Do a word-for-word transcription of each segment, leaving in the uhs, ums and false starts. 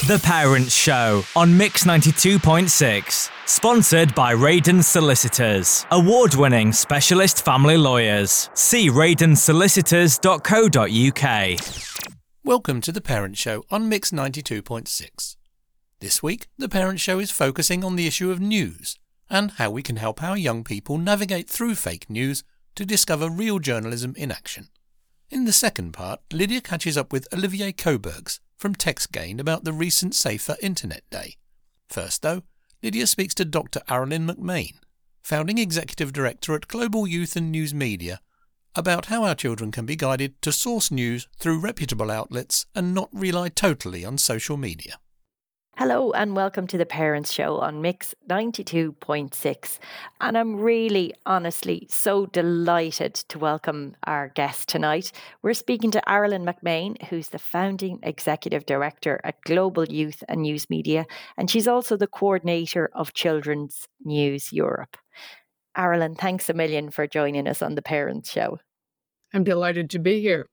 The Parents Show on Mix ninety-two point six. Sponsored by Radon Solicitors, award-winning specialist family lawyers. See radon solicitors dot co dot uk. Welcome to The Parents Show on Mix ninety-two point six. This week, The Parents Show is focusing on the issue of news and how we can help our young people navigate through fake news to discover real journalism in action. In the second part, Lydia catches up with Olivier Cobergs from TextGain about the recent Safer Internet Day. First, though, Lydia speaks to Doctor Aralyn McMain, founding executive director at Global Youth and News Media, about how our children can be guided to source news through reputable outlets and not rely totally on social media. Hello and welcome to The Parents Show on Mix ninety-two point six. And I'm really, honestly, so delighted to welcome our guest tonight. We're speaking to Aralyn McMain, who's the founding executive director at Global Youth and News Media, and she's also the coordinator of Children's News Europe. Aralyn, thanks a million for joining us on The Parents Show. I'm delighted to be here.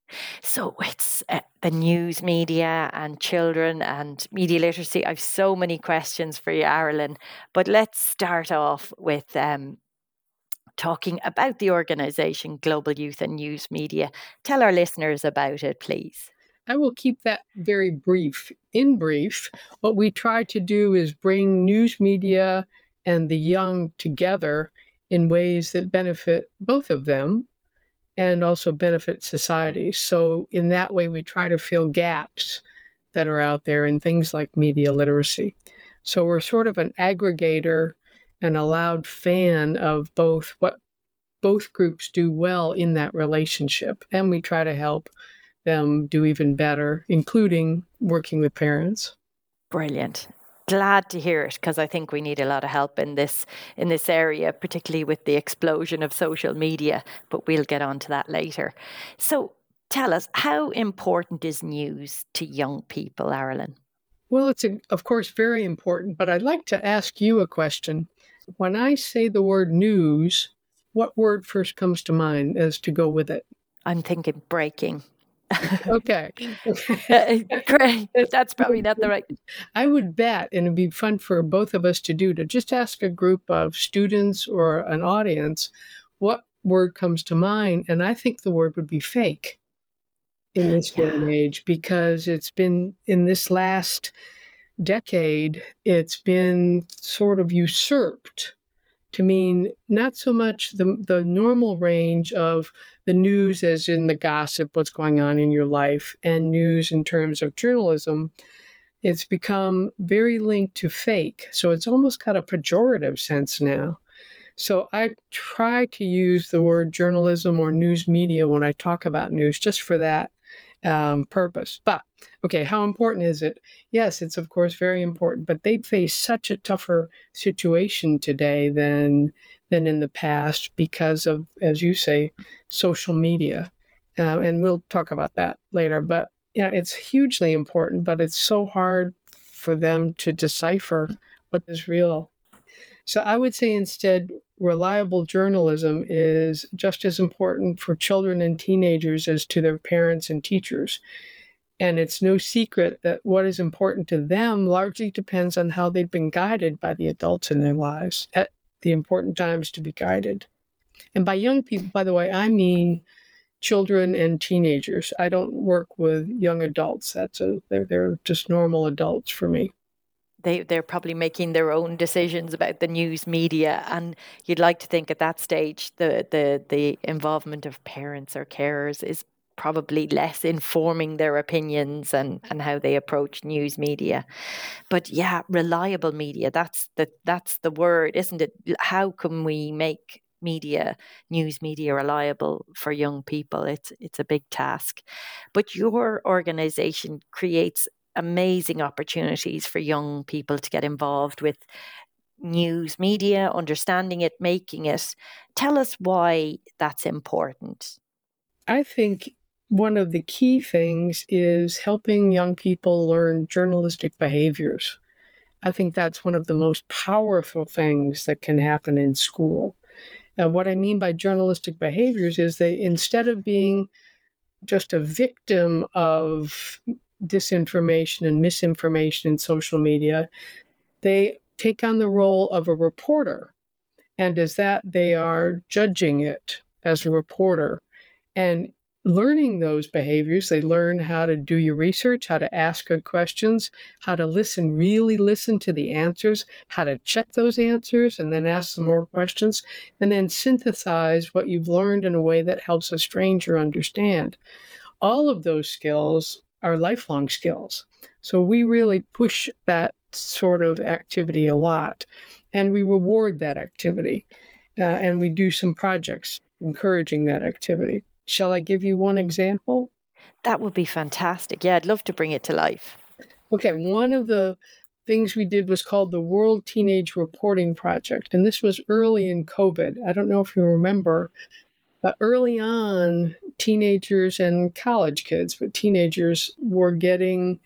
So it's uh, the news media and children and media literacy. I've so many questions for you, Aralyn, but let's start off with um, talking about the organisation Global Youth and News Media. Tell our listeners about it, please. I will keep that very brief. In brief, what we try to do is bring news media and the young together in ways that benefit both of them and also benefit society. So in that way, we try to fill gaps that are out there in things like media literacy. So we're sort of an aggregator and a loud fan of both what both groups do well in that relationship. And we try to help them do even better, including working with parents. Brilliant. Glad to hear it, because I think we need a lot of help in this in this area, particularly with the explosion of social media, but we'll get on to that later. So tell us, how important is news to young people, Aralyn? Well, it's, a, of course, very important, but I'd like to ask you a question. When I say the word news, what word first comes to mind as to go with it? I'm thinking breaking. Okay. Great. That's probably not the right. I would bet, and it'd be fun for both of us to do, to just ask a group of students or an audience what word comes to mind. And I think the word would be fake in this day and age, because it's been in this last decade, it's been sort of usurped to mean not so much the, the normal range of the news as in the gossip, what's going on in your life, and news in terms of journalism. It's become very linked to fake. So it's almost got a pejorative sense now. So I try to use the word journalism or news media when I talk about news, just for that um, purpose. But, okay, how important is it? Yes, it's of course very important, but they face such a tougher situation today than than in the past because of, as you say, social media. Uh, and we'll talk about that later. But yeah, it's hugely important, but it's so hard for them to decipher what is real. So I would say instead, reliable journalism is just as important for children and teenagers as to their parents and teachers. And it's no secret that what is important to them largely depends on how they've been guided by the adults in their lives at the important times to be guided. And by young people, by the way, I mean children and teenagers. I don't work with young adults. That's a they're they're just normal adults for me. They, they're probably making their own decisions about the news media. And you'd like to think at that stage, the, the, the involvement of parents or carers is probably less informing their opinions and, and how they approach news media. But yeah, reliable media, that's the, that's the word, isn't it? How can we make media, news media reliable for young people? It's, it's a big task. But your organization creates amazing opportunities for young people to get involved with news media, understanding it, making it. Tell us why that's important. I think one of the key things is helping young people learn journalistic behaviors. I think that's one of the most powerful things that can happen in school. And what I mean by journalistic behaviors is that instead of being just a victim of disinformation and misinformation in social media, they take on the role of a reporter. And as that, they are judging it as a reporter. And learning those behaviors, they learn how to do your research, how to ask good questions, how to listen, really listen to the answers, how to check those answers and then ask some more questions, and then synthesize what you've learned in a way that helps a stranger understand. All of those skills are lifelong skills. So we really push that sort of activity a lot, and we reward that activity, uh, and we do some projects encouraging that activity. Shall I give you one example? That would be fantastic. Yeah, I'd love to bring it to life. Okay, one of the things we did was called the World Teenage Reporting Project, and this was early in COVID. I don't know if you remember, but early on, teenagers and college kids, but teenagers were getting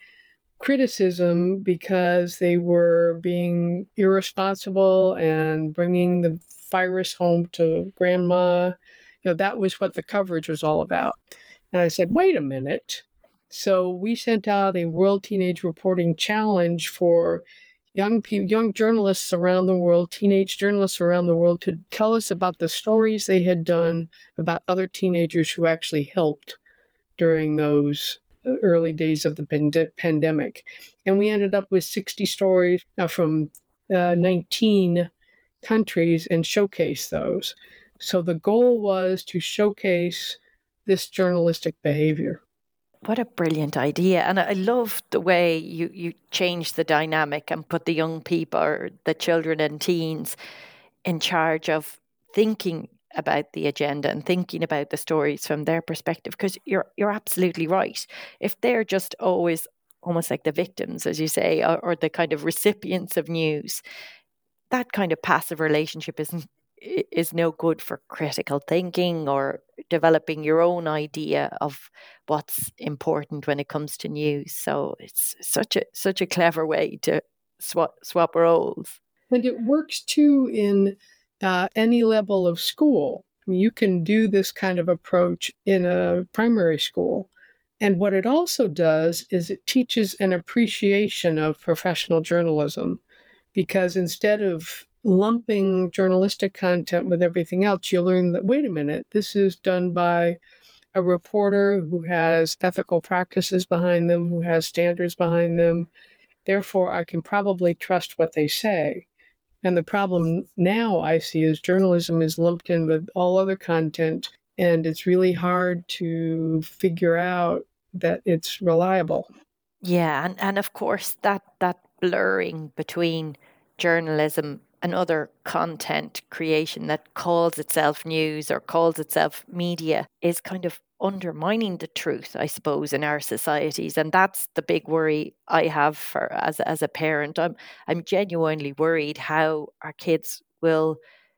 criticism because they were being irresponsible and bringing the virus home to grandma. You know, that was what the coverage was all about. And I said, wait a minute. So we sent out a World Teenage Reporting Challenge for young people, young journalists around the world, teenage journalists around the world, to tell us about the stories they had done about other teenagers who actually helped during those early days of the pand- pandemic. And we ended up with sixty stories from uh, nineteen countries and showcase those. So the goal was to showcase this journalistic behavior. What a brilliant idea. And I love the way you, you change the dynamic and put the young people, or the children and teens, in charge of thinking about the agenda and thinking about the stories from their perspective. Because you're you're absolutely right. If they're just always almost like the victims, as you say, or, or the kind of recipients of news, that kind of passive relationship isn't is no good for critical thinking or developing your own idea of what's important when it comes to news. So it's such a such a clever way to swap swap roles. And it works too in uh, any level of school. I mean, you can do this kind of approach in a primary school. And what it also does is it teaches an appreciation of professional journalism, because instead of lumping journalistic content with everything else, you learn that, wait a minute, this is done by a reporter who has ethical practices behind them, who has standards behind them. Therefore, I can probably trust what they say. And the problem now I see is journalism is lumped in with all other content, and it's really hard to figure out that it's reliable. Yeah, and, and of course that that blurring between journalism and other content creation that calls itself news or calls itself media is kind of undermining the truth, I suppose, in our societies. And that's the big worry I have for as as a parent. I'm I'm genuinely worried how our kids will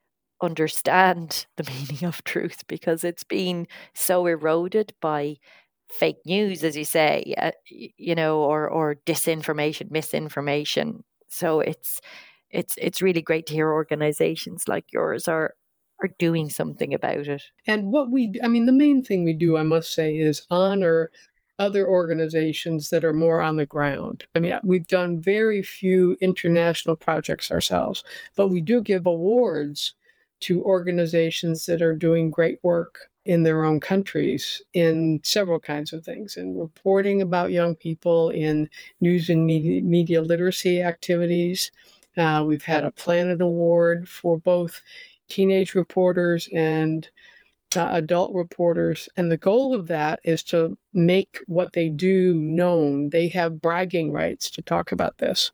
understand the meaning of truth, because it's been so eroded by fake news, as you say, uh, you know, or or disinformation, misinformation. So it's it's it's really great to hear organizations like yours are are doing something about it. And what we, I mean, the main thing we do, I must say, is honor other organizations that are more on the ground. I mean, we've done very few international projects ourselves, but we do give awards to organizations that are doing great work in their own countries in several kinds of things, in reporting about young people, in news and media, media literacy activities. Uh, we've had a Planet Award for both teenage reporters and uh, adult reporters. And the goal of that is to make what they do known. They have bragging rights to talk about this.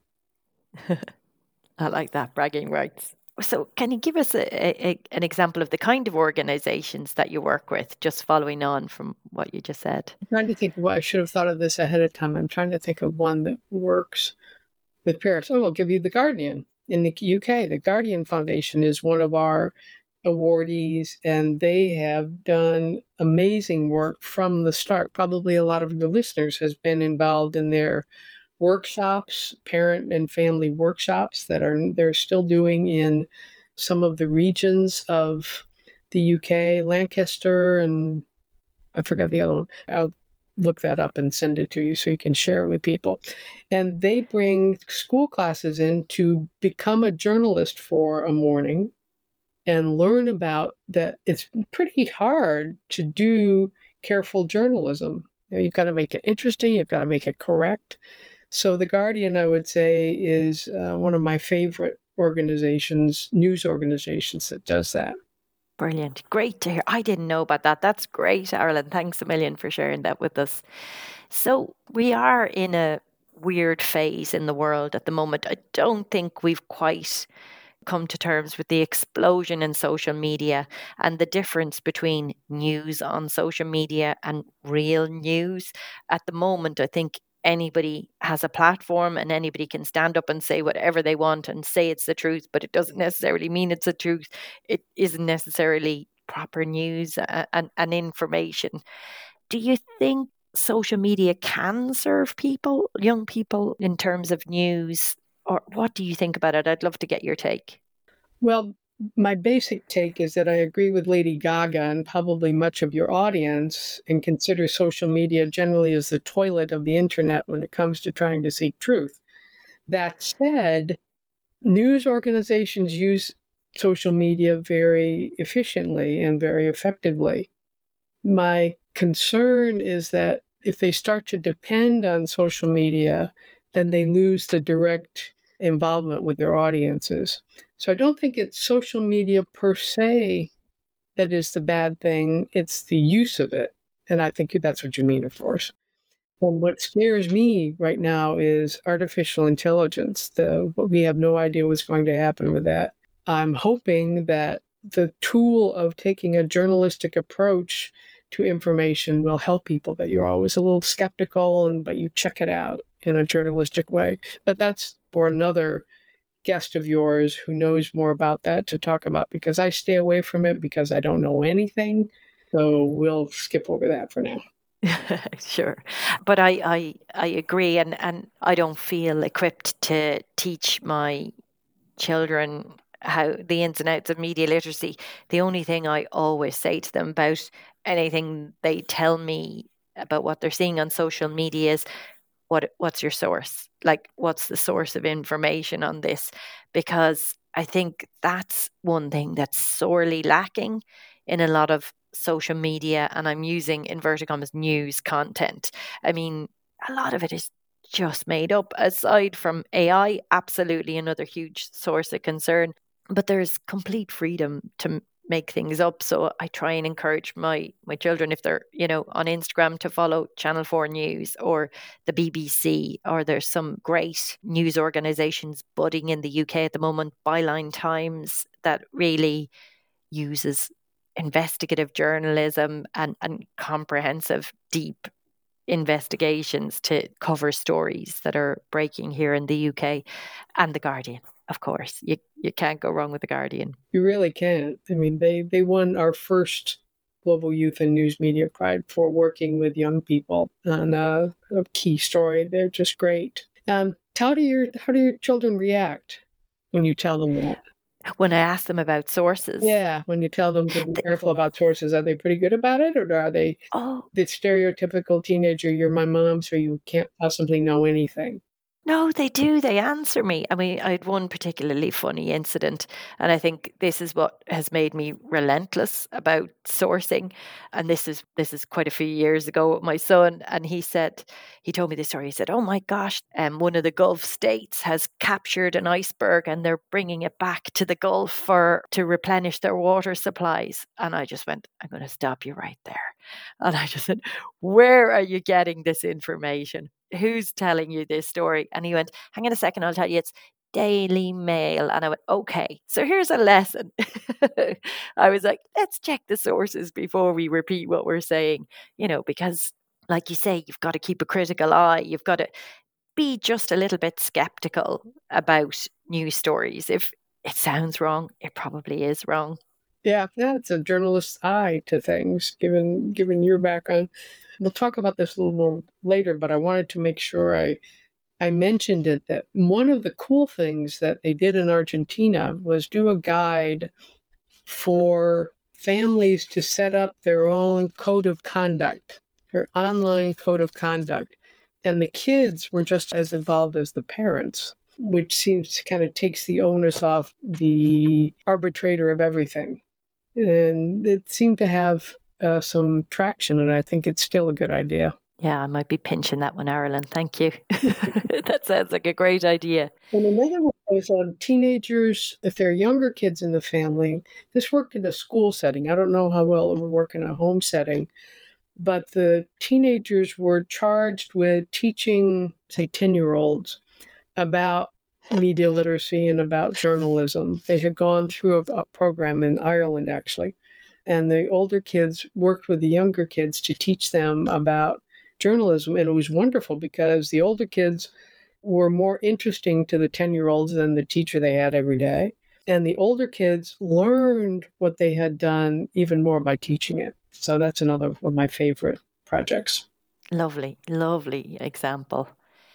I like that, bragging rights. So can you give us a, a, an example of the kind of organizations that you work with, just following on from what you just said? I'm trying to think of what I should have thought of this ahead of time. I'm trying to think of one that works with parents. Oh, I'll give you The Guardian. In the U K, the Guardian Foundation is one of our awardees, and they have done amazing work from the start. Probably a lot of your listeners has been involved in their workshops, parent and family workshops that are they're still doing in some of the regions of the U K, Lancaster, and I forgot the other one. Uh, look that up and send it to you so you can share it with people. And they bring school classes in to become a journalist for a morning and learn about that. It's pretty hard to do careful journalism. You know, you've got to make it interesting. You've got to make it correct. So The Guardian, I would say, is uh, one of my favorite organizations, news organizations that does that. Brilliant. Great to hear. I didn't know about that. That's great, Ireland. Thanks a million for sharing that with us. So we are in a weird phase in the world at the moment. I don't think we've quite come to terms with the explosion in social media and the difference between news on social media and real news. At the moment, I think anybody has a platform and anybody can stand up and say whatever they want and say it's the truth, but it doesn't necessarily mean it's the truth. It isn't necessarily proper news and, and information. Do you think social media can serve people, young people, in terms of news? Or what do you think about it? I'd love to get your take. Well, my basic take is that I agree with Lady Gaga and probably much of your audience and consider social media generally as the toilet of the internet when it comes to trying to seek truth. That said, news organizations use social media very efficiently and very effectively. My concern is that if they start to depend on social media, then they lose the direct involvement with their audiences. So I don't think it's social media per se that is the bad thing. It's the use of it. And I think that's what you mean, of course. And what scares me right now is artificial intelligence. The, we have no idea what's going to happen with that. I'm hoping that the tool of taking a journalistic approach to information will help people, that you're always a little skeptical, and but you check it out in a journalistic way. But that's for another guest of yours who knows more about that to talk about, because I stay away from it because I don't know anything. So we'll skip over that for now. Sure. But I, I, I agree. And, and I don't feel equipped to teach my children how the ins and outs of media literacy. The only thing I always say to them about anything they tell me about what they're seeing on social media is, what what's your source? Like, what's the source of information on this? Because I think that's one thing that's sorely lacking in a lot of social media, and I'm using inverted commas news content. I mean, a lot of it is just made up. Aside from A I, absolutely another huge source of concern. But there's complete freedom to make things up. So I try and encourage my my children, if they're, you know, on Instagram, to follow Channel four News or the B B C, or there's some great news organizations budding in the U K at the moment, Byline Times, that really uses investigative journalism and, and comprehensive, deep investigations to cover stories that are breaking here in the U K. And The Guardian, of course. You you can't go wrong with The Guardian. You really can't. I mean, they, they won our first Global Youth and News Media Pride for working with young people on a, a key story. They're just great. Um, how do your how do your children react when you tell them that? When I ask them about sources. Yeah, when you tell them to be careful about sources, are they pretty good about it? Or are they oh. the stereotypical teenager, you're my mom, so you can't possibly know anything? No, they do. They answer me. I mean, I had one particularly funny incident, and I think this is what has made me relentless about sourcing. And this is this is quite a few years ago with my son, and he said, he told me this story. He said, "Oh my gosh, um, one of the Gulf states has captured an iceberg, and they're bringing it back to the Gulf for to replenish their water supplies." And I just went, "I'm going to stop you right there." And I just said, "Where are you getting this information? Who's telling you this story?" And he went, "Hang on a second, I'll tell you, it's Daily Mail." And I went, "Okay, so here's a lesson." I was like, let's check the sources before we repeat what we're saying, you know, because like you say, you've got to keep a critical eye. You've got to be just a little bit skeptical about news stories. If it sounds wrong, it probably is wrong. Yeah, that's a journalist's eye to things, given given your background. We'll talk about this a little more later, but I wanted to make sure I I mentioned it, that one of the cool things that they did in Argentina was do a guide for families to set up their own code of conduct their online code of conduct. And the kids were just as involved as the parents, which seems to kind of takes the onus off the arbitrator of everything. And it seemed to have uh, some traction, and I think it's still a good idea. Yeah, I might be pinching that one, Ireland. Thank you. That sounds like a great idea. And another one was on teenagers, if they're younger kids in the family. This worked in a school setting. I don't know how well it would work in a home setting, but the teenagers were charged with teaching, say, ten-year-olds about media literacy and about journalism. They had gone through a, a program in Ireland, actually, and the older kids worked with the younger kids to teach them about journalism, and it was wonderful because the older kids were more interesting to the ten-year-olds than the teacher they had every day. And the older kids learned what they had done even more by teaching it. So that's another of my favorite projects. Lovely, lovely example.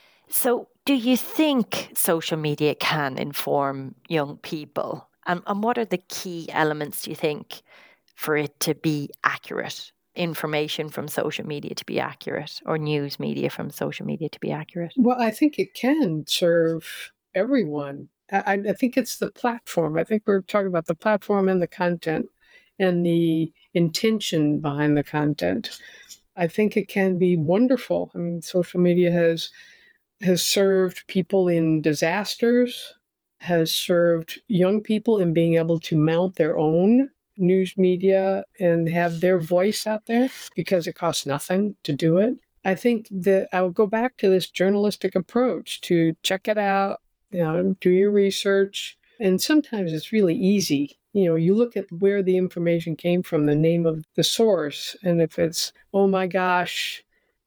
So do you think social media can inform young people? And, and what are the key elements, do you think, for it to be accurate? Information from social media to be accurate, or news media from social media to be accurate? Well, I think it can serve everyone. I, I think it's the platform. I think we're talking about the platform and the content and the intention behind the content. I think it can be wonderful. I mean, social media has has served people in disasters, has served young people in being able to mount their own news media and have their voice out there because it costs nothing to do it. I think that I will go back to this journalistic approach to check it out, you know, do your research. And sometimes it's really easy. You know, you look at where the information came from, the name of the source, and if it's, oh my gosh,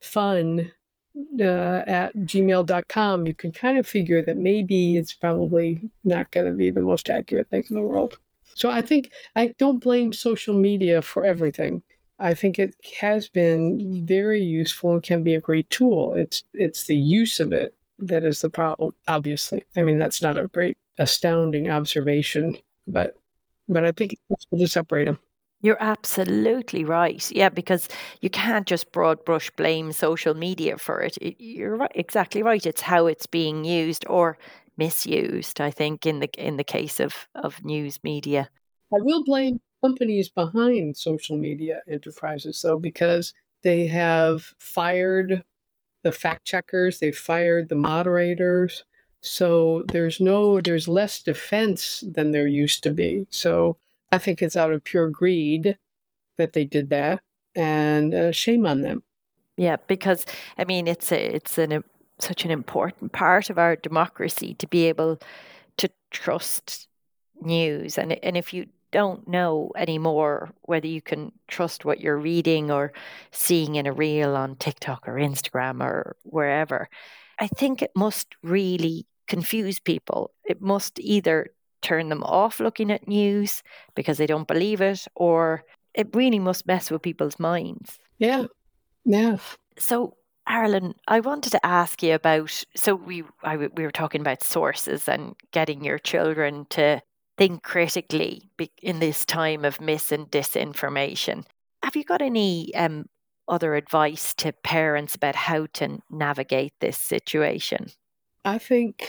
fun uh, at gmail dot com, you can kind of figure that maybe it's probably not going to be the most accurate thing in the world. So I think I don't blame social media for everything. I think it has been very useful and can be a great tool. It's it's the use of it that is the problem, obviously. I mean, that's not a great, astounding observation, but but I think it's useful to separate them. You're absolutely right. Yeah, because you can't just broad brush blame social media for it. it you're right, exactly right. It's how it's being used or misused, I think, in the in the case of, of news media. I will blame companies behind social media enterprises, though, because they have fired the fact checkers, they've fired the moderators. So there's no, there's less defense than there used to be. So I think it's out of pure greed that they did that, and uh, shame on them. Yeah, because I mean, it's a, it's an such an important part of our democracy to be able to trust news. And, and if you don't know anymore whether you can trust what you're reading or seeing in a reel on TikTok or Instagram or wherever, I think it must really confuse people. It must either turn them off looking at news because they don't believe it, or it really must mess with people's minds. Yeah, yeah. So Ireland, I wanted to ask you about, so we I, we were talking about sources and getting your children to think critically in this time of mis and disinformation. Have you got any um, other advice to parents about how to navigate this situation? I think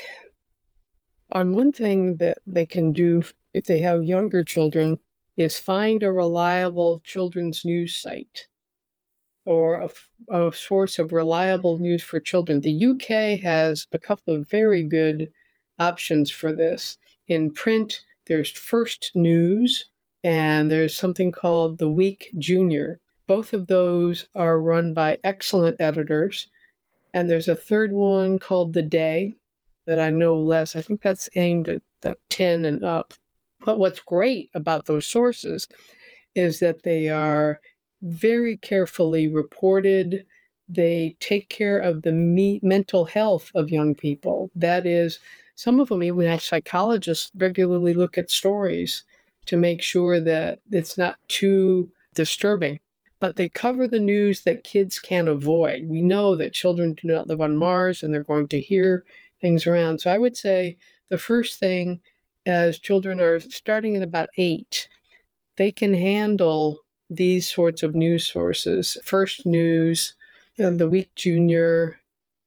on one thing that they can do if they have younger children is find a reliable children's news site or a, a source of reliable news for children. The U K has a couple of very good options for this. In print, there's First News, and there's something called The Week Junior. Both of those are run by excellent editors. And there's a third one called The Day that I know less. I think that's aimed at the ten and up. But what's great about those sources is that they are very carefully reported. They take care of the me- mental health of young people. That is, some of them, even as psychologists, regularly look at stories to make sure that it's not too disturbing. But they cover the news that kids can't avoid. We know that children do not live on Mars and they're going to hear things around. So I would say the first thing, as children are starting at about eight, they can handle these sorts of news sources. First News, and the week junior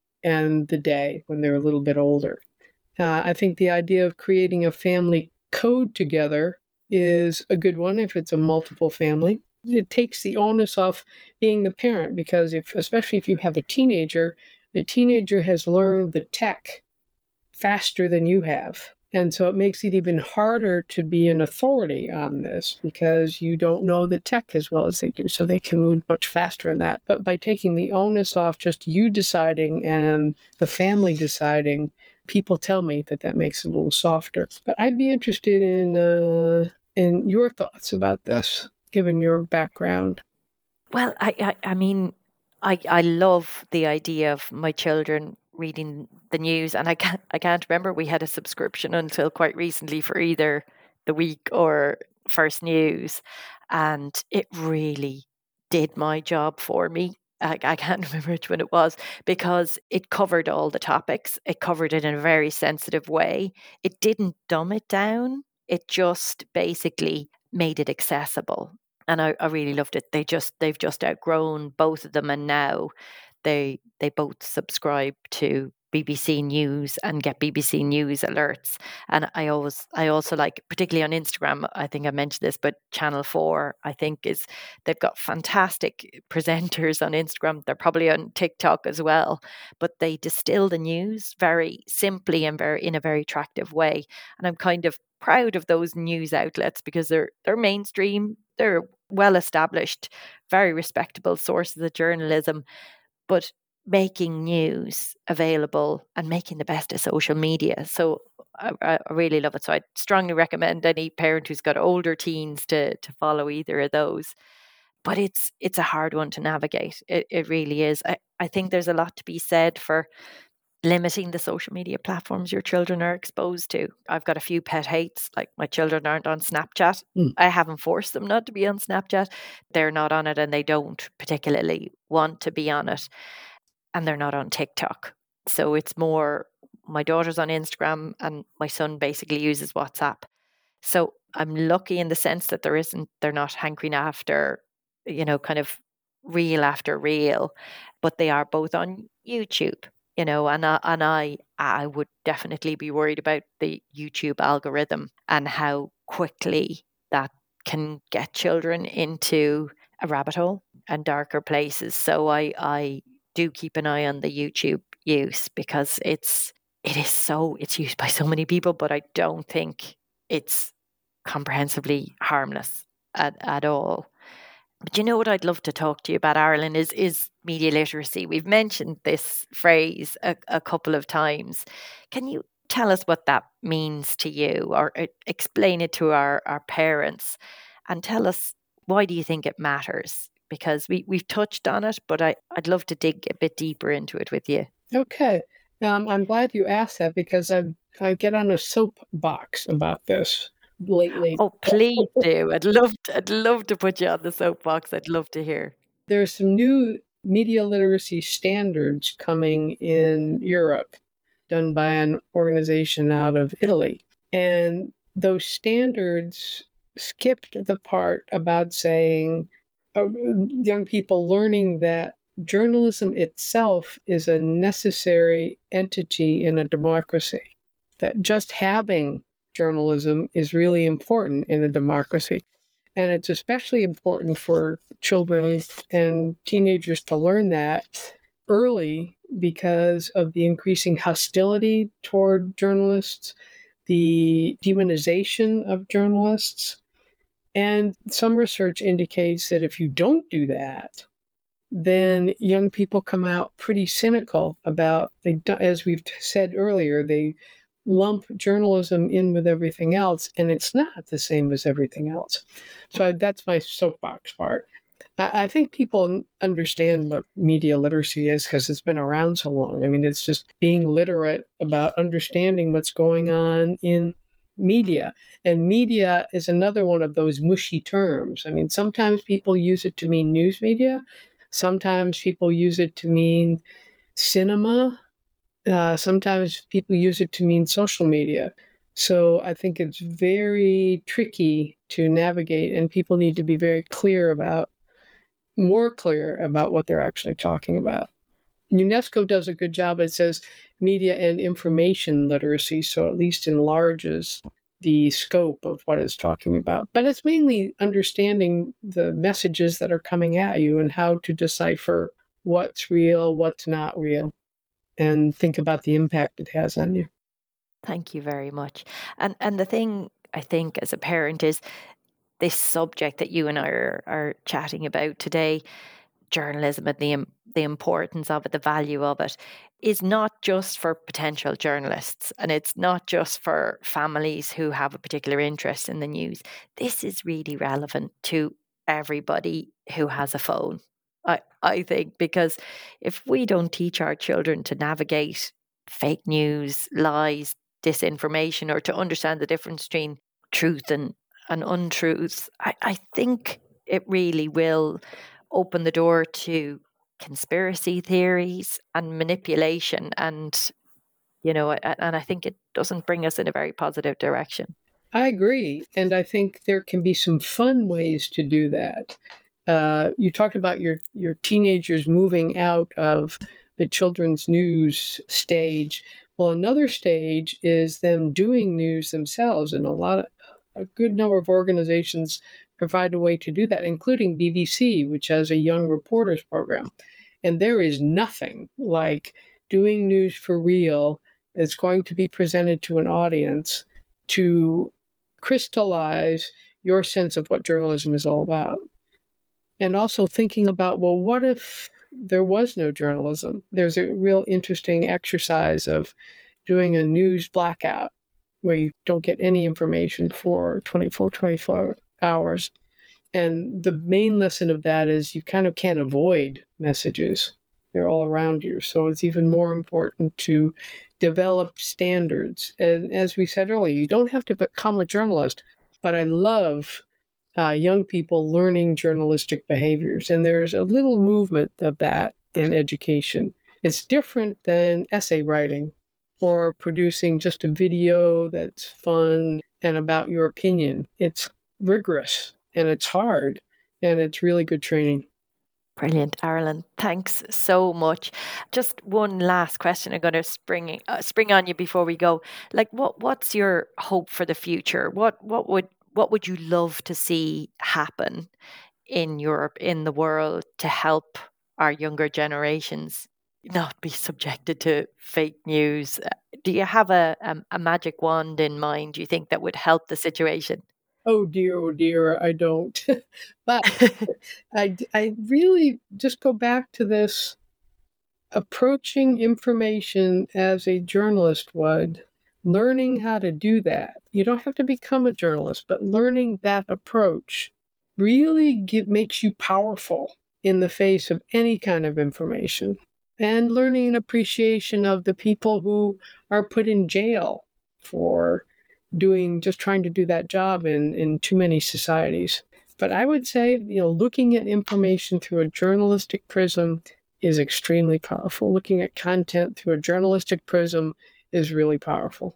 and the day when they're a little bit older. Uh, I think the idea of creating a family code together is a good one if it's a multiple family. It takes the onus off being the parent, because if, especially if you have a teenager, the teenager has learned the tech faster than you have. And so it makes it even harder to be an authority on this because you don't know the tech as well as they do. So they can move much faster in that. But by taking the onus off just you deciding and the family deciding, people tell me that that makes it a little softer. But I'd be interested in uh, in your thoughts about this, given your background. Well, I, I, I mean, I, I love the idea of my children reading the news, and I can't, I can't remember we had a subscription until quite recently for either the Week or First News, and it really did my job for me. I, I can't remember which one it was because it covered all the topics. It covered it in a very sensitive way. It didn't dumb it down. It just basically made it accessible. And I, I really loved it. They just they've just outgrown both of them, and now they they both subscribe to B B C News and get B B C News alerts. And I always I also like, particularly on Instagram, I think I mentioned this, but Channel four, I think is they've got fantastic presenters on Instagram. They're probably on TikTok as well, but they distill the news very simply and very in a very attractive way. And I'm kind of proud of those news outlets because they're they're mainstream, they're well established, very respectable sources of journalism, but making news available and making the best of social media. So I, I really love it. So I strongly recommend any parent who's got older teens to to follow either of those. But it's it's a hard one to navigate. It it really is. I, I think there's a lot to be said for limiting the social media platforms your children are exposed to. I've got a few pet hates, like my children aren't on Snapchat. Mm. I haven't forced them not to be on Snapchat. They're not on it and they don't particularly want to be on it. And they're not on TikTok. So it's more, my daughter's on Instagram and my son basically uses WhatsApp. So I'm lucky in the sense that there isn't, they're not hankering after, you know, kind of reel after reel, but they are both on YouTube. You know, and I, and I I would definitely be worried about the YouTube algorithm and how quickly that can get children into a rabbit hole and darker places. So I I do keep an eye on the YouTube use because it's it is so it's used by so many people, but I don't think it's comprehensively harmless at, at all. But you know what I'd love to talk to you about, Ireland, is is media literacy. We've mentioned this phrase a, a couple of times. Can you tell us what that means to you, or uh, explain it to our, our parents, and tell us why do you think it matters? Because we, we've touched on it, but I, I'd love to dig a bit deeper into it with you. Okay. Um, I'm glad you asked that because I I get on a soapbox about this lately. Oh, please do. I'd love to, I'd love to put you on the soapbox. I'd love to hear. There's some new media literacy standards coming in Europe, done by an organization out of Italy. And those standards skipped the part about saying uh, young people learning that journalism itself is a necessary entity in a democracy, that just having journalism is really important in a democracy. And it's especially important for children and teenagers to learn that early because of the increasing hostility toward journalists, the demonization of journalists. And some research indicates that if you don't do that, then young people come out pretty cynical about, they, as we've said earlier, they lump journalism in with everything else, and it's not the same as everything else. So that's my soapbox part. I, I think people understand what media literacy is because it's been around so long. I mean, it's just being literate about understanding what's going on in media. And media is another one of those mushy terms. I mean, sometimes people use it to mean news media. Sometimes people use it to mean cinema. Uh, sometimes people use it to mean social media. So I think it's very tricky to navigate, and people need to be very clear about more clear about what they're actually talking about. UNESCO does a good job. It says media and information literacy, so at least enlarges the scope of what it's talking about. But it's mainly understanding the messages that are coming at you and how to decipher what's real, what's not real, and think about the impact it has on you. Thank you very much. And and the thing I think as a parent is this subject that you and I are, are chatting about today, journalism and the the importance of it, the value of it, is not just for potential journalists, and it's not just for families who have a particular interest in the news. This is really relevant to everybody who has a phone, I, I think, because if we don't teach our children to navigate fake news, lies, disinformation, or to understand the difference between truth and, and untruths, I, I think it really will open the door to conspiracy theories and manipulation, and you know, and I think it doesn't bring us in a very positive direction. I agree, and I think there can be some fun ways to do that. Uh, you talked about your your teenagers moving out of the children's news stage. Well, another stage is them doing news themselves, and a lot of a good number of organizations provide a way to do that, including B B C, which has a young reporters program. And there is nothing like doing news for real that's going to be presented to an audience to crystallize your sense of what journalism is all about. And also thinking about, well, what if there was no journalism? There's a real interesting exercise of doing a news blackout where you don't get any information for twenty-four, twenty-four hours. And the main lesson of that is you kind of can't avoid messages. They're all around you. So it's even more important to develop standards. And as we said earlier, you don't have to become a journalist, but I love uh, young people learning journalistic behaviors. And there's a little movement of that in education. It's different than essay writing or producing just a video that's fun and about your opinion. It's rigorous. And it's hard, and it's really good training. Brilliant, Airlinn. Thanks so much. Just one last question I'm going to spring uh, spring on you before we go. Like, what what's your hope for the future? What what would what would you love to see happen in Europe, in the world, to help our younger generations not be subjected to fake news? Do you have a a, a magic wand in mind, do you think, that would help the situation? Oh dear, oh dear, I don't. But I, I really just go back to this approaching information as a journalist would, learning how to do that. You don't have to become a journalist, but learning that approach really give, makes you powerful in the face of any kind of information. And learning an appreciation of the people who are put in jail for doing, just trying to do that job in, in too many societies. But I would say, you know, looking at information through a journalistic prism is extremely powerful. Looking at content through a journalistic prism is really powerful.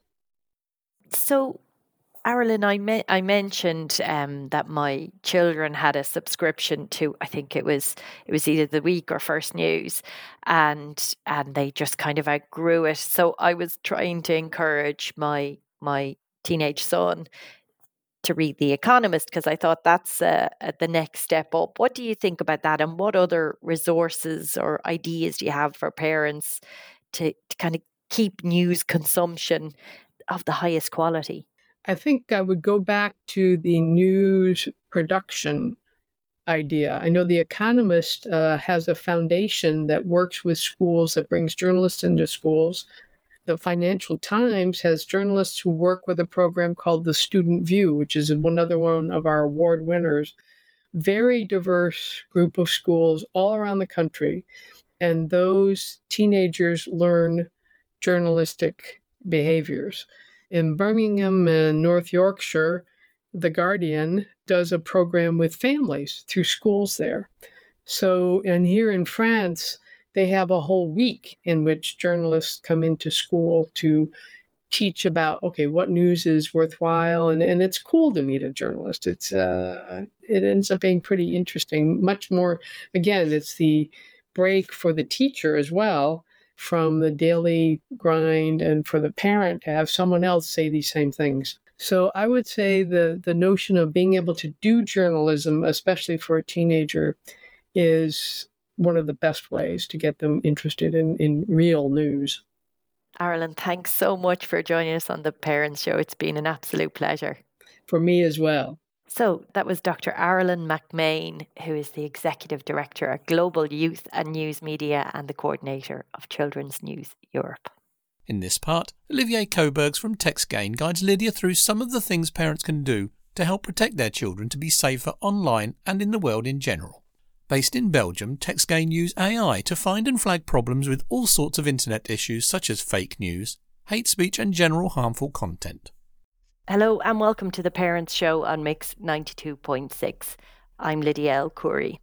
So, Airlinn, I, me- I mentioned um, that my children had a subscription to, I think it was it was either The Week or First News, and and they just kind of outgrew it. So I was trying to encourage my my teenage son to read The Economist, because I thought that's uh, the next step up. What do you think about that, and what other resources or ideas do you have for parents to, to kind of keep news consumption of the highest quality? I think I would go back to the news production idea. I know The Economist uh, has a foundation that works with schools, that brings journalists into schools. The Financial Times has journalists who work with a program called The Student View, which is another one of our award winners. Very diverse group of schools all around the country. And those teenagers learn journalistic behaviors. In Birmingham and North Yorkshire, The Guardian does a program with families through schools there. So, and here in France, they have a whole week in which journalists come into school to teach about, okay, what news is worthwhile. And, and it's cool to meet a journalist. It's uh, it ends up being pretty interesting. Much more, again, it's the break for the teacher as well from the daily grind, and for the parent to have someone else say these same things. So I would say the, the notion of being able to do journalism, especially for a teenager, is one of the best ways to get them interested in, in real news. Airlinn, thanks so much for joining us on the Parents Show. It's been an absolute pleasure. For me as well. So that was Doctor Airlinn McMahon, who is the Executive Director at Global Youth and News Media and the Coordinator of Children's News Europe. In this part, Olivier Cobergs from TextGain guides Lydia through some of the things parents can do to help protect their children to be safer online and in the world in general. Based in Belgium, TextGain use A I to find and flag problems with all sorts of internet issues such as fake news, hate speech and general harmful content. Hello and welcome to the Parents Show on Mix ninety-two point six. I'm Lydia L. Curry.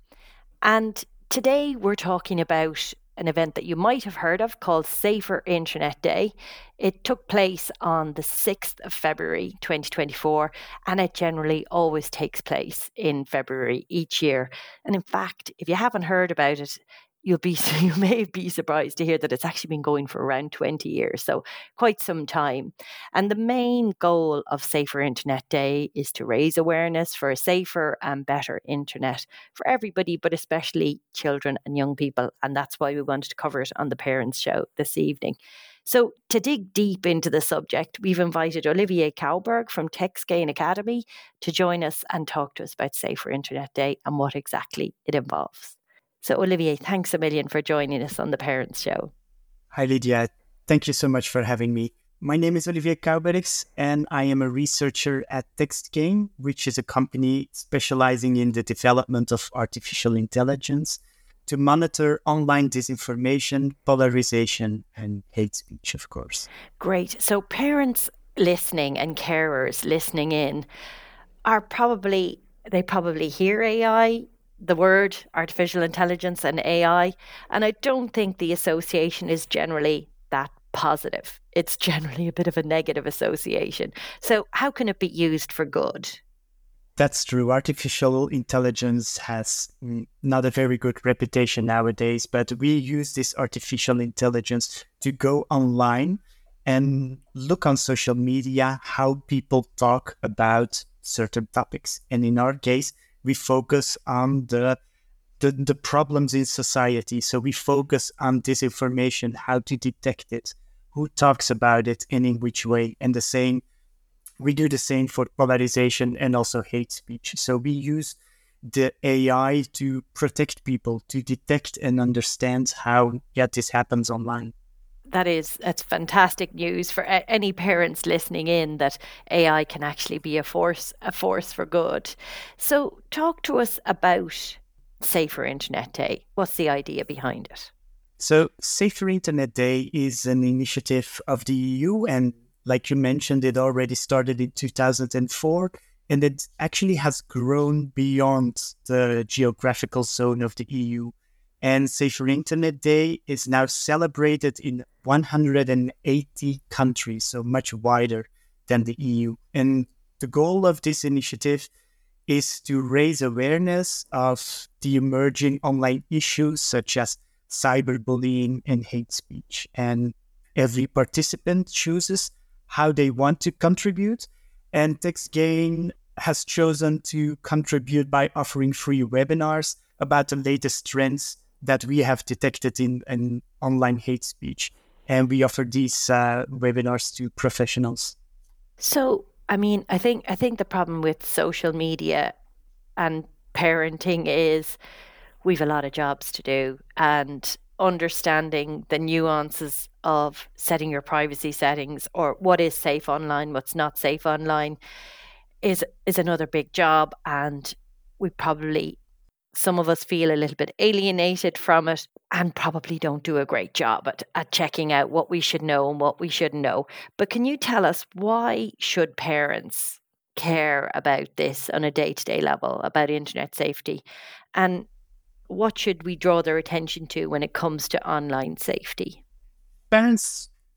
And today we're talking about an event that you might have heard of called Safer Internet Day. It took place on the sixth of February twenty twenty-four, and it generally always takes place in February each year. And in fact, if you haven't heard about it, you'll be you may be surprised to hear that it's actually been going for around twenty years, so quite some time. And the main goal of Safer Internet Day is to raise awareness for a safer and better internet for everybody, but especially children and young people. And that's why we wanted to cover it on the Parents Show this evening. So to dig deep into the subject, we've invited Olivier Coberg from TextGain Academy to join us and talk to us about Safer Internet Day and what exactly it involves. So Olivier, thanks a million for joining us on the Parents Show. Hi Lydia, thank you so much for having me. My name is Olivier Cobergs and I am a researcher at TextGain, which is a company specializing in the development of artificial intelligence to monitor online disinformation, polarization and hate speech, of course. Great. So parents listening and carers listening in are probably, they probably hear A I, the word artificial intelligence and A I, and I don't think the association is generally that positive. It's generally a bit of a negative association. So how can it be used for good? That's true. Artificial intelligence has not a very good reputation nowadays, but we use this artificial intelligence to go online and look on social media how people talk about certain topics. And in our case, we focus on the, the the problems in society. So we focus on disinformation, how to detect it, who talks about it, and in which way. And the same, we do the same for polarization and also hate speech. So we use the A I to protect people, to detect and understand how yeah, this happens online. That is, that's fantastic news for a- any parents listening in, that A I can actually be a force, a force for good. So talk to us about Safer Internet Day. What's the idea behind it? So Safer Internet Day is an initiative of the E U, and like you mentioned, it already started in two thousand four, and it actually has grown beyond the geographical zone of the E U. And Safer Internet Day is now celebrated in one hundred eighty countries, so much wider than the E U. And the goal of this initiative is to raise awareness of the emerging online issues such as cyberbullying and hate speech. And every participant chooses how they want to contribute. And TextGain has chosen to contribute by offering free webinars about the latest trends that we have detected in, in online hate speech. And we offer these uh, webinars to professionals. So, I mean, I think I think the problem with social media and parenting is we've a lot of jobs to do, and understanding the nuances of setting your privacy settings, or what is safe online, what's not safe online, is is another big job. And we probably, some of us feel a little bit alienated from it and probably don't do a great job at, at checking out what we should know and what we shouldn't know. But can you tell us, why should parents care about this on a day-to-day level, about internet safety? And what should we draw their attention to when it comes to online safety? Parents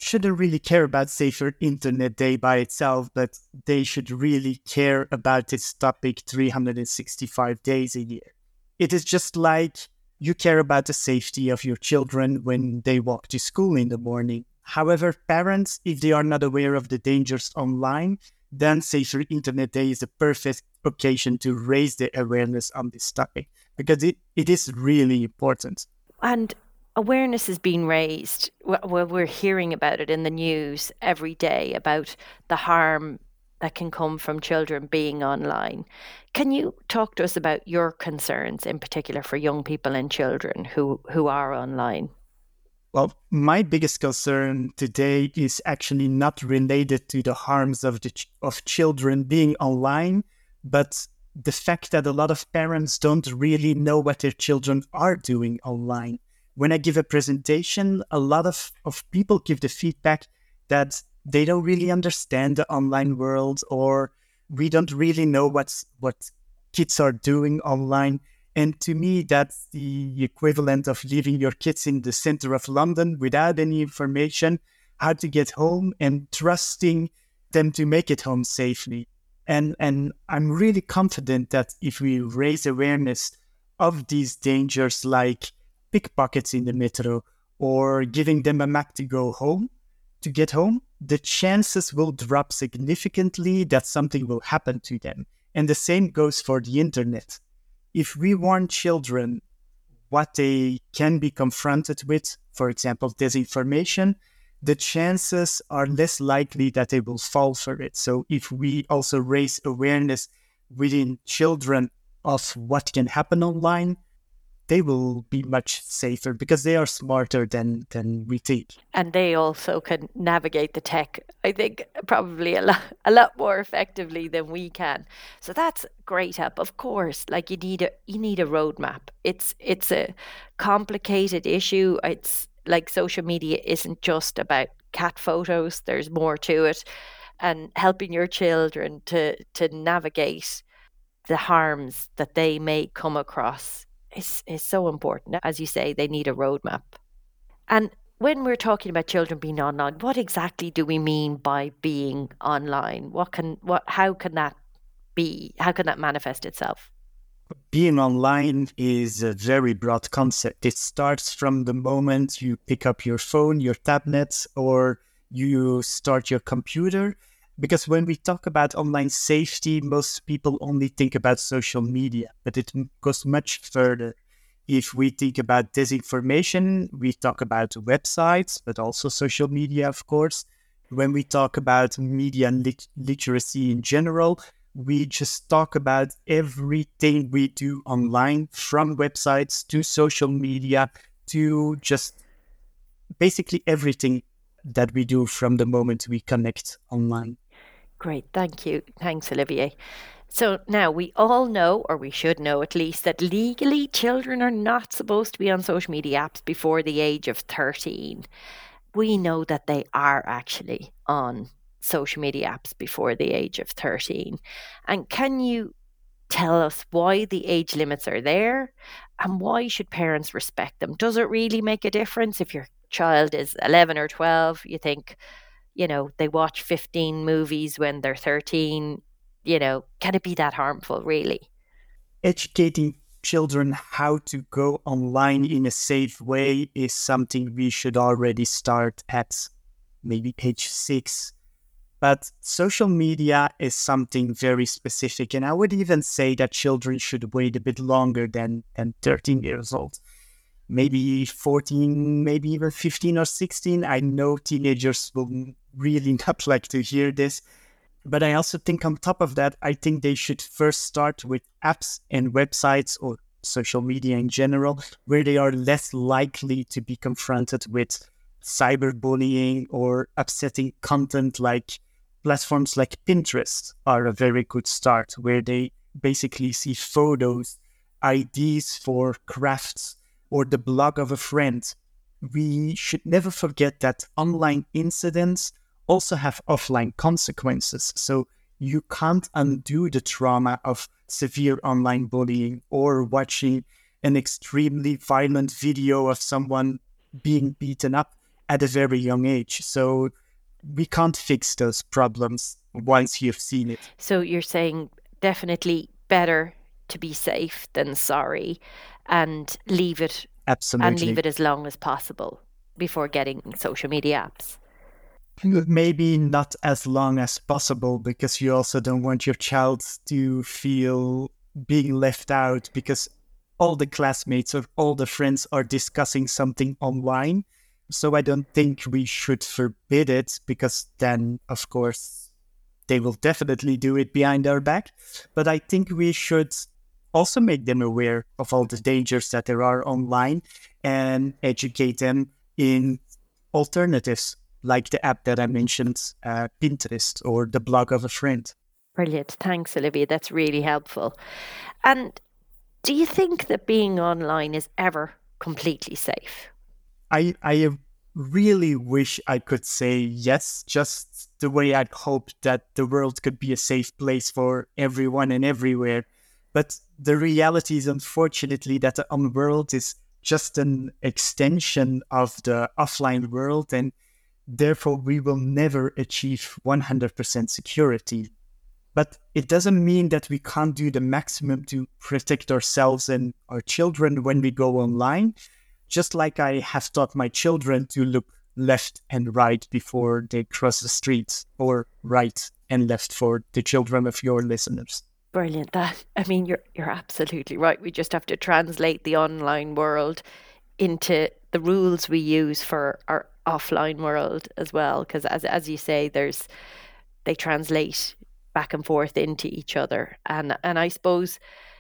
shouldn't really care about Safer Internet Day by itself, but they should really care about this topic three hundred sixty-five days a year. It is just like you care about the safety of your children when they walk to school in the morning. However, parents, if they are not aware of the dangers online, then Safer Internet Day is a perfect occasion to raise the awareness on this topic, because it, it is really important. And awareness is being raised. Well, we're hearing about it in the news every day about the harm that can come from children being online. Can you talk to us about your concerns in particular for young people and children who, who are online? Well, my biggest concern today is actually not related to the harms of the ch- of children being online, but the fact that a lot of parents don't really know what their children are doing online. When I give a presentation, a lot of, of people give the feedback that they don't really understand the online world, or we don't really know what's, what kids are doing online. And to me, that's the equivalent of leaving your kids in the center of London without any information, how to get home, and trusting them to make it home safely. And, and I'm really confident that if we raise awareness of these dangers, like pickpockets in the metro, or giving them a map to go home, to get home, the chances will drop significantly that something will happen to them. And the same goes for the internet. If we warn children what they can be confronted with, for example, disinformation, the chances are less likely that they will fall for it. So if we also raise awareness within children of what can happen online, they will be much safer because they are smarter than, than we think. And they also can navigate the tech, I think, probably a lot, a lot more effectively than we can. So that's great help. Of course, like you need a you need a roadmap. It's it's a complicated issue. It's like social media isn't just about cat photos. There's more to it. And helping your children to to navigate the harms that they may come across is, is so important. As you say, they need a roadmap. And when we're talking about children being online, what exactly do we mean by being online? What can what how can that be? How can that manifest itself? Being online is a very broad concept. It starts from the moment you pick up your phone, your tablet, or you start your computer. Because when we talk about online safety, most people only think about social media, but it goes much further. If we think about disinformation, we talk about websites, but also social media, of course. When we talk about media lit- literacy in general, we just talk about everything we do online, from websites to social media to just basically everything that we do from the moment we connect online. Great, thank you. Thanks, Olivier. So now we all know, or we should know at least, that legally children are not supposed to be on social media apps before the age of thirteen. We know that they are actually on social media apps before the age of thirteen. And can you tell us why the age limits are there and why should parents respect them? Does it really make a difference if your child is eleven or twelve? You think, you know, they watch fifteen movies when they're thirteen, you know, can it be that harmful, really? Educating children how to go online in a safe way is something we should already start at maybe age six. But social media is something very specific. And I would even say that children should wait a bit longer than, than thirteen years old. Maybe fourteen, maybe even fifteen or sixteen. I know teenagers will really not like to hear this. But I also think on top of that, I think they should first start with apps and websites or social media in general, where they are less likely to be confronted with cyberbullying or upsetting content. Like platforms like Pinterest are a very good start, where they basically see photos, ideas for crafts, or the blog of a friend. We should never forget that online incidents also have offline consequences. So you can't undo the trauma of severe online bullying or watching an extremely violent video of someone being beaten up. at a very young age. So we can't fix those problems once you've seen it. So you're saying definitely better to be safe than sorry, and leave it Absolutely. and leave it as long as possible before getting social media apps. Maybe not as long as possible, because you also don't want your child to feel being left out because all the classmates or all the friends are discussing something online. So I don't think we should forbid it, because then, of course, they will definitely do it behind our back. But I think we should also make them aware of all the dangers that there are online and educate them in alternatives, like the app that I mentioned, uh, Pinterest, or the blog of a friend. Brilliant. Thanks, Olivia. That's really helpful. And do you think that being online is ever completely safe? I, I really wish I could say yes, just the way I'd hope that the world could be a safe place for everyone and everywhere. But the reality is, unfortunately, that the online world is just an extension of the offline world, and therefore we will never achieve one hundred percent security. But it doesn't mean that we can't do the maximum to protect ourselves and our children when we go online. Just like I have taught my children to look left and right before they cross the street, or right and left for the children of your listeners. Brilliant. That, I mean, you're you're absolutely right. We just have to translate the online world into the rules we use for our offline world as well, because as as you say, there's they translate back and forth into each other, and and I suppose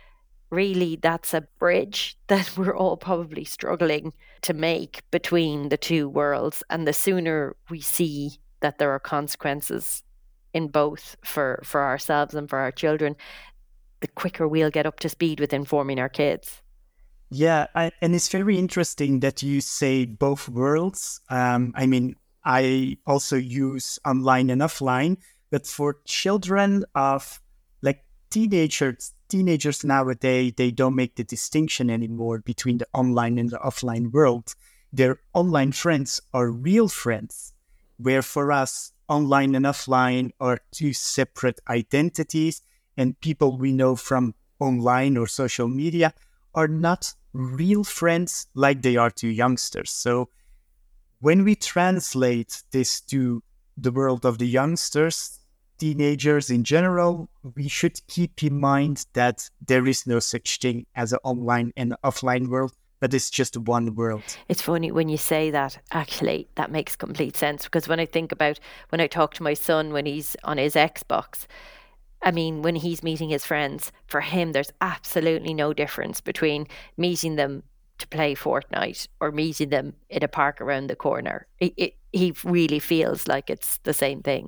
really that's a bridge that we're all probably struggling to make between the two worlds. And the sooner we see that there are consequences in both for for ourselves and for our children, the quicker we'll get up to speed with informing our kids. Yeah, I, and it's very interesting that you say both worlds. Um, I mean, I also use online and offline, but for children of like teenagers, teenagers nowadays, they don't make the distinction anymore between the online and the offline world. Their online friends are real friends, where for us, online and offline are two separate identities, and people we know from online or social media are not real friends like they are to youngsters. So when we translate this to the world of the youngsters, teenagers in general, we should keep in mind that there is no such thing as an online and offline world, but it's just one world. It's funny when you say that. Actually, that makes complete sense, because when I think about when I talk to my son when he's on his Xbox, I mean, when he's meeting his friends, for him, there's absolutely no difference between meeting them to play Fortnite or meeting them in a park around the corner. It, it, he really feels like it's the same thing.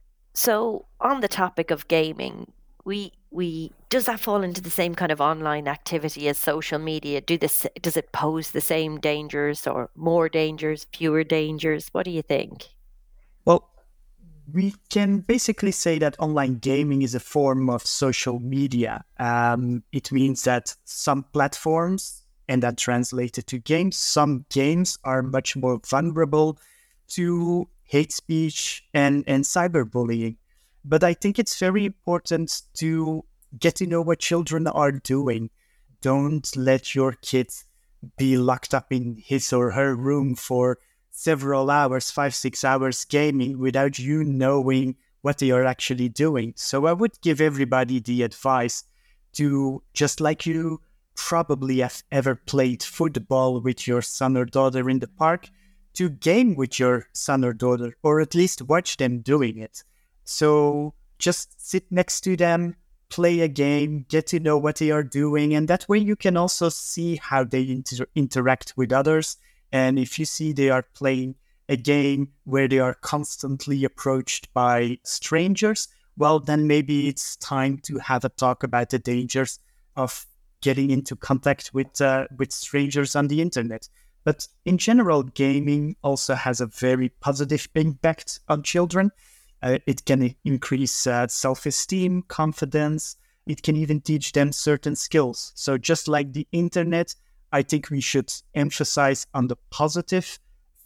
So on the topic of gaming, we we does that fall into the same kind of online activity as social media? Do this does it pose the same dangers, or more dangers, fewer dangers? What do you think? Well, we can basically say that online gaming is a form of social media. Um, it means that some platforms, and that translated to games, some games are much more vulnerable to hate speech and, and cyberbullying. But I think it's very important to get to know what children are doing. Don't let your kid be locked up in his or her room for several hours, five, six hours gaming without you knowing what they are actually doing. So I would give everybody the advice to, just like you probably have ever played football with your son or daughter in the park, to game with your son or daughter, or at least watch them doing it. So just sit next to them, play a game, get to know what they are doing, and that way you can also see how they inter- interact with others. And if you see they are playing a game where they are constantly approached by strangers, well, then maybe it's time to have a talk about the dangers of getting into contact with uh, with strangers on the internet. But in general, gaming also has a very positive impact on children. Uh, it can increase uh, self-esteem, confidence. It can even teach them certain skills. So just like the internet, I think we should emphasize on the positive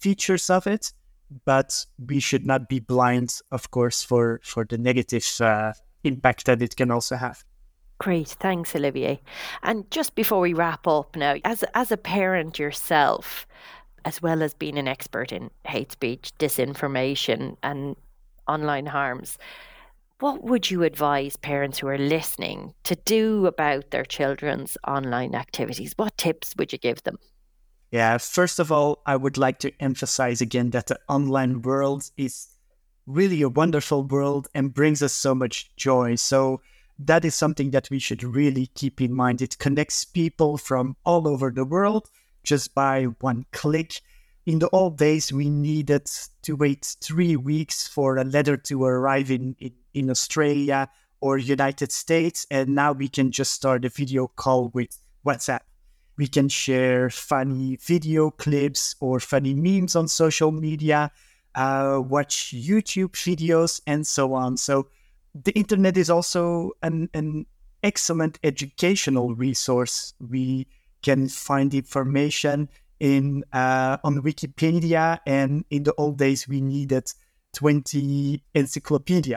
features of it, but we should not be blind, of course, for, for the negative uh, impact that it can also have. Great. Thanks, Olivier. And just before we wrap up now, as, as a parent yourself, as well as being an expert in hate speech, disinformation, and online harms, what would you advise parents who are listening to do about their children's online activities? What tips would you give them? Yeah, first of all, I would like to emphasize again that the online world is really a wonderful world and brings us so much joy. So that is something that we should really keep in mind. It connects people from all over the world just by one click. In the old days, we needed to wait three weeks for a letter to arrive in, in, in Australia or United States, and now we can just start a video call with WhatsApp. We can share funny video clips or funny memes on social media, uh, watch YouTube videos, and so on. So the internet is also an, an excellent educational resource. We can find information in uh, on Wikipedia, and in the old days we needed twenty encyclopedia.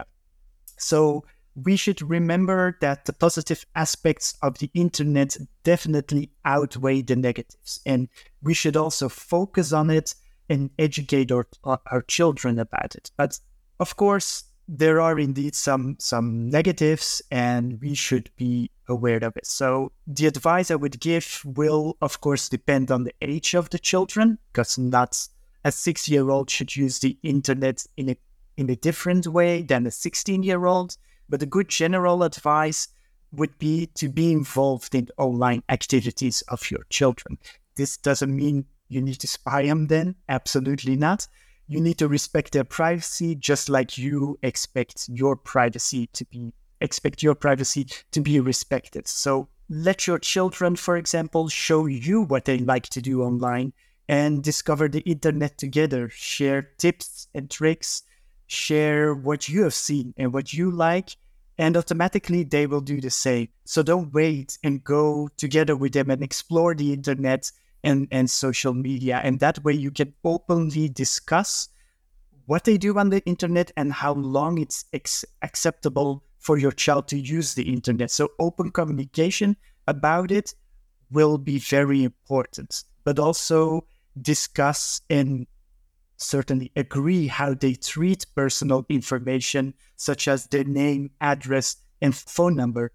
So we should remember that the positive aspects of the internet definitely outweigh the negatives, and we should also focus on it and educate our, our children about it. But of course, there are indeed some some negatives, and we should be aware of it. So the advice I would give will, of course, depend on the age of the children, because not a six-year-old should use the internet in a in a different way than a sixteen-year-old. But a good general advice would be to be involved in online activities of your children. This doesn't mean you need to spy on them. Absolutely not. You need to respect their privacy, just like you expect your privacy to be expect your privacy to be respected. So let your children, for example, show you what they like to do online and discover the internet together. Share tips and tricks. Share what you have seen and what you like, and automatically they will do the same. So don't wait, and go together with them and explore the internet and, and social media. And that way you can openly discuss what they do on the internet and how long it's ex- acceptable for your child to use the internet. So open communication about it will be very important, but also discuss and certainly agree how they treat personal information, such as their name, address, and phone number.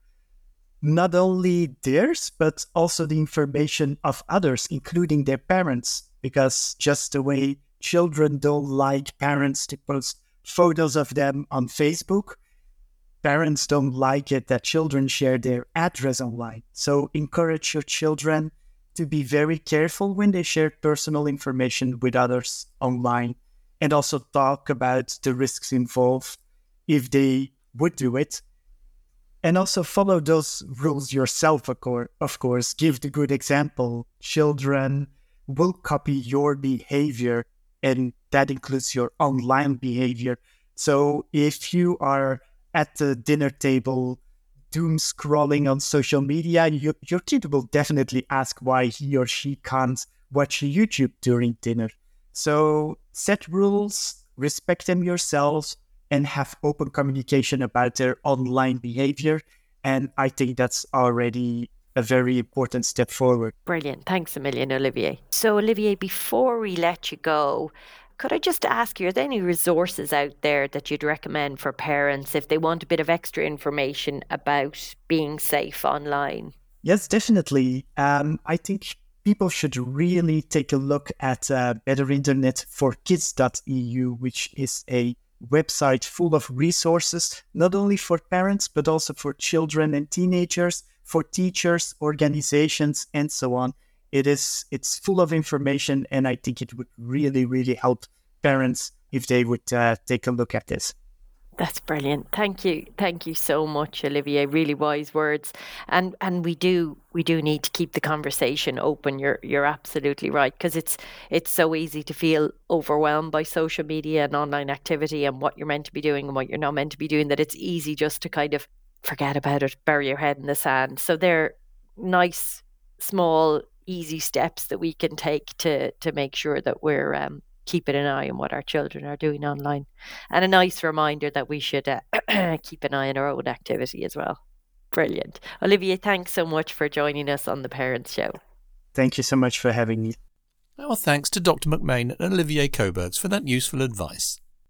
Not only theirs, but also the information of others, including their parents, because just the way children don't like parents to post photos of them on Facebook, parents don't like it that children share their address online. So encourage your children to be very careful when they share personal information with others online, and also talk about the risks involved if they would do it. And also follow those rules yourself, of course. Give the good example. Children will copy your behavior, and that includes your online behavior. So if you are at the dinner table doom scrolling on social media, you, your kid will definitely ask why he or she can't watch YouTube during dinner. So set rules, respect them yourselves, and have open communication about their online behavior. And I think that's already a very important step forward. Brilliant. Thanks a million, Olivier. So, Olivier, before we let you go, could I just ask you, are there any resources out there that you'd recommend for parents if they want a bit of extra information about being safe online? Yes, definitely. Um, I think people should really take a look at uh, better internet for kids dot e u, which is a website full of resources, not only for parents, but also for children and teenagers, for teachers, organizations, and so on. It is, it's full of information, and I think it would really, really help parents if they would uh, take a look at this. That's brilliant. Thank you. Thank you so much, Olivier. Really wise words. And and we do we do need to keep the conversation open. You're you're absolutely right, because it's it's so easy to feel overwhelmed by social media and online activity and what you're meant to be doing and what you're not meant to be doing, that it's easy just to kind of forget about it, bury your head in the sand. So they're nice, small, easy steps that we can take to to make sure that we're um keeping an eye on what our children are doing online. And a nice reminder that we should uh, keep an eye on our own activity as well. Brilliant. Olivier, thanks so much for joining us on The Parents Show. Thank you so much for having me. Our thanks to Doctor McMain and Olivier Coburgs for that useful advice.